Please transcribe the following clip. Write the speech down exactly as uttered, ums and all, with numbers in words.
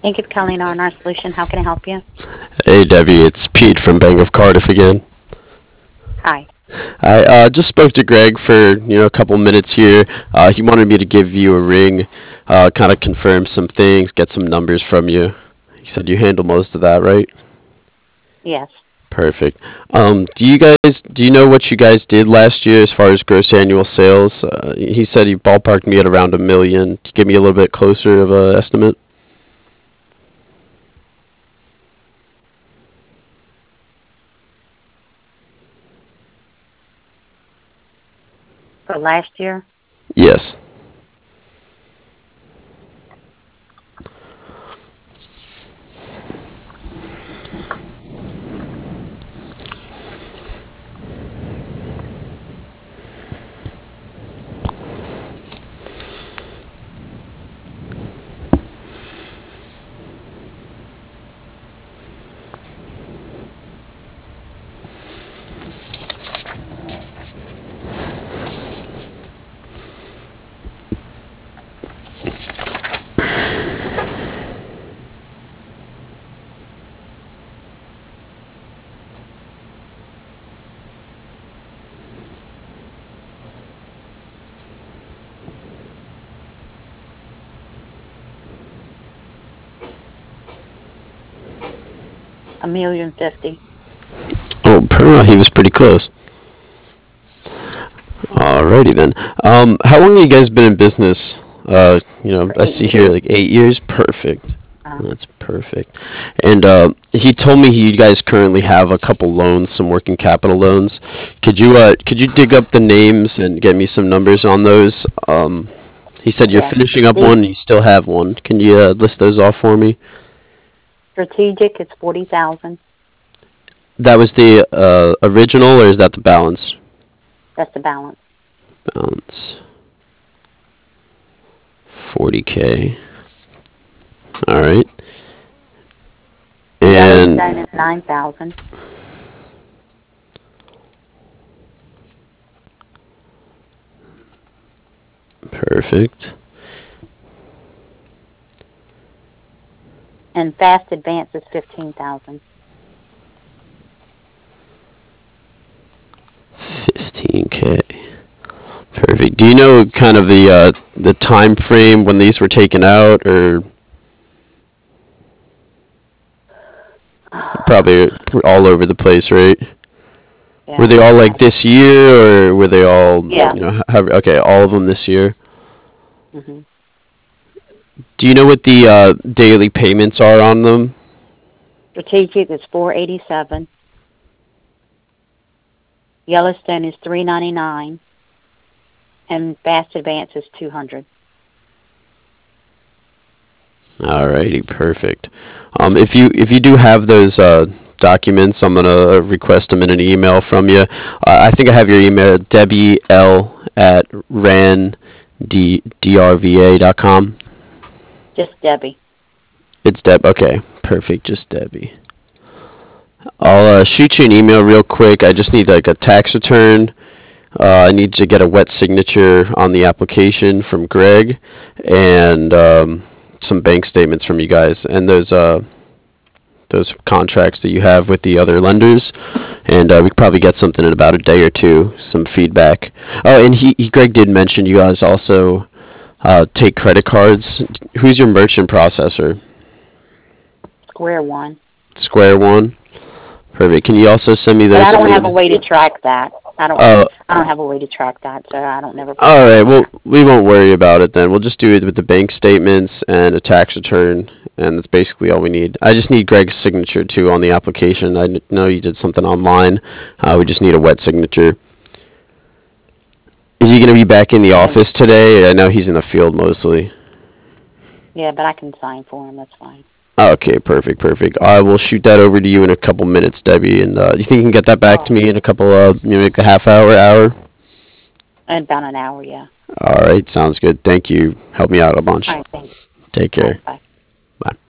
Thank you for calling on our solution. How can I help you? Hey Debbie, it's Pete from Bank of Cardiff again. Hi. I uh, just spoke to Greg for you know a couple minutes here. Uh, he wanted me to give you a ring, uh, kind of confirm some things, get some numbers from you. He said you handle most of that, right? Yes. Perfect. Um, do you guys do you know what you guys did last year as far as gross annual sales? Uh, he said he ballparked me at around a million. To give me a little bit closer of a estimate. For last year, Yes. a million fifty. Oh, per- he was pretty close. Alrighty then. Um, how long have you guys been in business? Uh, you know, For I eight see here years. like eight years. Perfect. Uh, That's perfect. And uh, he told me you guys currently have a couple loans, some working capital loans. Could you uh, could you dig up the names and get me some numbers on those? Um, he said you're yes. finishing up one. Strate- And you still have one. Can you uh, list those off for me? Strategic is forty thousand. That was the uh, original, or is that the balance? That's the balance. Balance forty k. All right. And Yellowstone is nine thousand. perfect. And Fast Advance is fifteen thousand. fifteen k. Perfect. Do you know kind of the uh, the time frame when these were taken out, or probably all over the place, right? Were Yeah. they all like this year, or were they all, Yeah. you know, have, okay, all of them this year? hmm Do you know what the uh, daily payments are on them? Strategic is four eighty seven. Yellowstone is three ninety nine. And Fast Advance is two hundred. Alrighty, perfect. Um, if you if you do have those uh, documents, I'm gonna request them in an email from you. Uh, I think I have your email, Debbie L at ran d drva dot com. Just Debbie. It's Deb. Okay, perfect. Just Debbie. I'll uh, shoot you an email real quick. I just need like a tax return. Uh, I need to get a wet signature on the application from Greg, and um, some bank statements from you guys, and those uh, those contracts that you have with the other lenders. And uh, we could probably get something in about a day or two. Some feedback. Oh, and he, he Greg did mention you guys also uh, take credit cards. Who's your merchant processor? Square One. Square One. Perfect. Can you also send me But I those don't for have a the? way to track that. I don't. Oh, I don't have a way to track that, so I don't never put all that right. on Well, there. we won't worry about it then. We'll just do it with the bank statements and a tax return, and that's basically all we need. I just need Greg's signature too on the application. I know you did something online. Uh, we just need a wet signature. Is he going to be back in the Okay. office today? I know he's in the field mostly. Yeah, but I can sign for him. That's fine. Okay, perfect, perfect. I will shoot that over to you in a couple minutes, Debbie. And uh, you think you can get that back to Oh, me in a couple, uh, maybe like a half hour, hour? in about an hour. Yeah. All right, sounds good. Thank you. Help me out a All bunch. right. Thanks. Take All care. right. Bye. Bye.